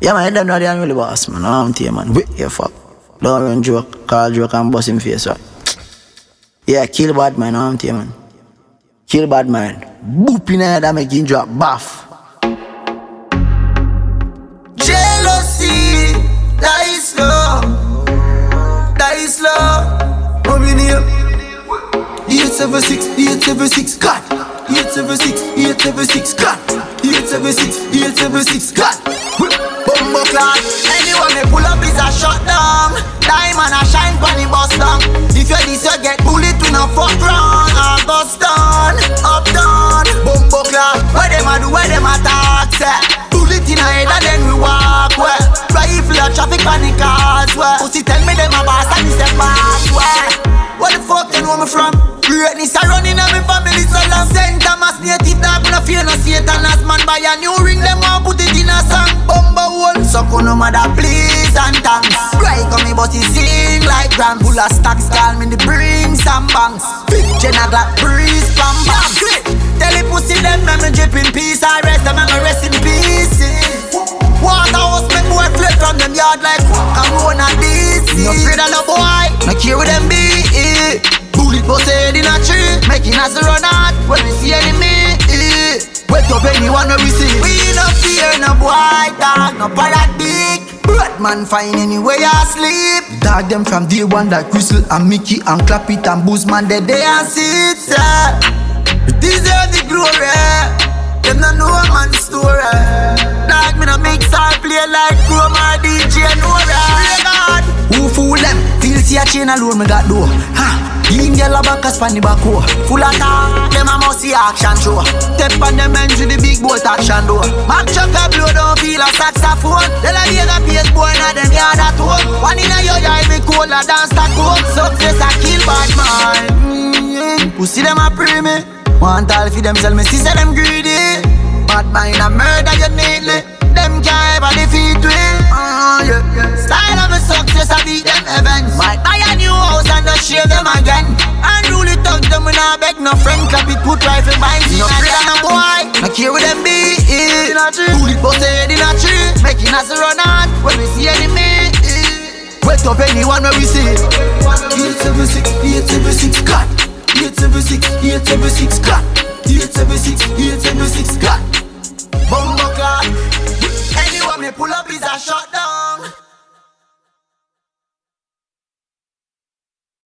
Yeah, man, them not the unruly boss, man. I'm here, man. Wait, yeah, fuck. Don't run joke, call joke and bust him face, right? Yeah, kill bad man, I'm here, man. Kill bad man. Boop in the head and make him drop, baff. Jealousy, die slow. Die slow. What we name? 876, 876, God. 876, 876, God. 876, 876, God. Bumbo clock. Anyone may pull up is a shut down. Diamond a shine pon the bus down. If you this you get bullet to no fuck round. All bust down, up down. Bumbo clock. Where them a do, where them a talk, say. Bullet in a head and then we walk where. Rifle a traffic panic cars where. Pussy tell me them a boss and he say pass where. Where the fuck you know me from? Greatness a running on me family so long. St. Thomas native dog, no fear no Satan. As man buy a new ring, them want put it in a song. Bumbo one, so no matter please and thanks. Right on me but he sing like grand. Full of stocks, call me the bring some banks. 5th gen a Glock breeze, bam bam. Tell the pussy them, me drip in peace. I rest them, me rest in peace. Waterhouse make boy flip from them yard like Corona DC. No afraid of no boy, no care with them be. Bullet bust head in a tree, making us run out when we see enemy. Wait up anyone when we see. We no fear no boy, dog, no parrot big. Batman fine anywhere you sleep. Dog them from day one like Crystal and Mickey and Clap It and Boozman they and sit. Deserve the glory. Them no know a man's story. Dog me no mix or play like Chrome or DJ Nora. God, who fool them? Feel see a chain alone me got door. Yin yellow backers pan the back row. Full of talk, them a must see action show. Step on them ends with the big bolt action door. Mac chuck a blow don't feel a saxophone. Tell a nigga pace boy na them yard at home. One in a your yard me cola dance stack home. Success a kill bad man. Pussy them a pray me. Want all for them sell me see say them greedy. Bad mind a murder you neatly. Them can't ever defeat we. Style of a success I beat them events. Might buy a new house and just share them again. And really talk them when I beg no friend. Clap it put rifle behind me. No afraid of no boy, no care with them be. Bullet bust head in a tree, making us run on when we see enemy. Wait up anyone when we see. 876, 876 God. 876, 876 God. 876, 876 God. Bumbo clock. Anyone may pull up is a shutdown.